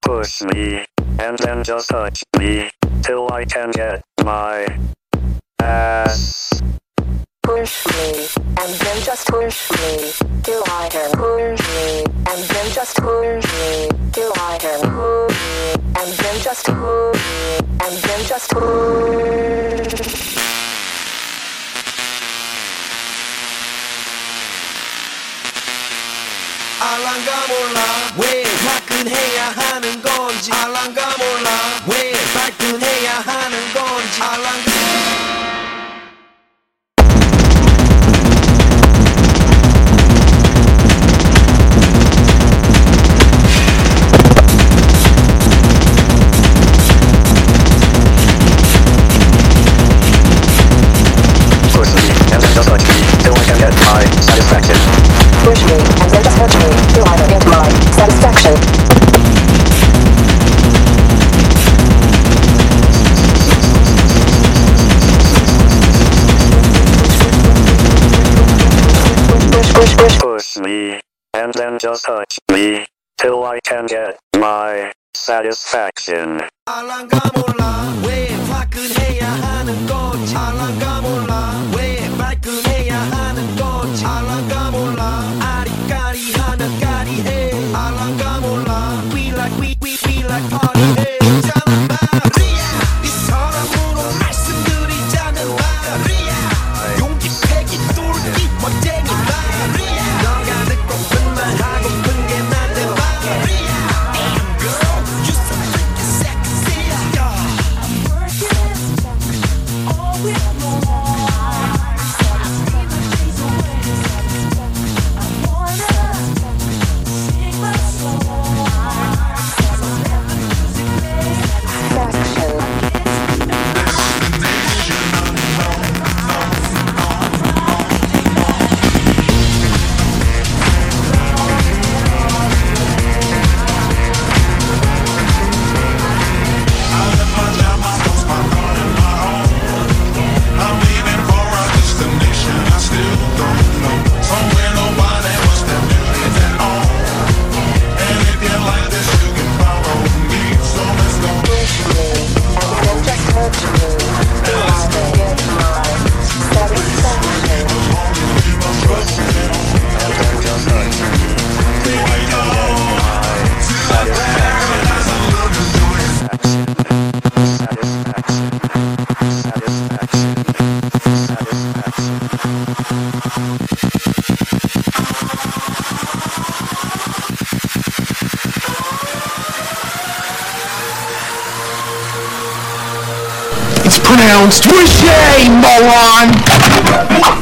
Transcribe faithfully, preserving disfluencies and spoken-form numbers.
Push me, and then just touch me, till I can get my ass. Push me, and then just push me, till I can push me, and then just push me, till I can push me, and then just push me, and then just push. 알랑가 몰라 왜 화끈해야 하는 건지 알랑가 몰라 왜 발끈해야 하는 건지 알랑가 Push me, and then just touch me, till I can get my satisfaction. Push me, and then just touch me, till I can get my satisfaction. Push, push, push. Push me, and then just touch me, till I can get my satisfaction. 알랑가 몰라 왜 화끈해야 하는 건지 알랑가 몰라 왜 발끈해야 하는 건지 알랑가 몰라 아리까리하면 까리해 알랑가 몰라 We like we we we like party해 자는 말이야 이 사람으로 말씀드리자면 말이야 용기 패기 뚫기 멋쟁이 말이야 너가 듣고픈 말 하고픈 게 난데 말이야 Girl you so freaking sexy All we It's pronounced Wishay, moron!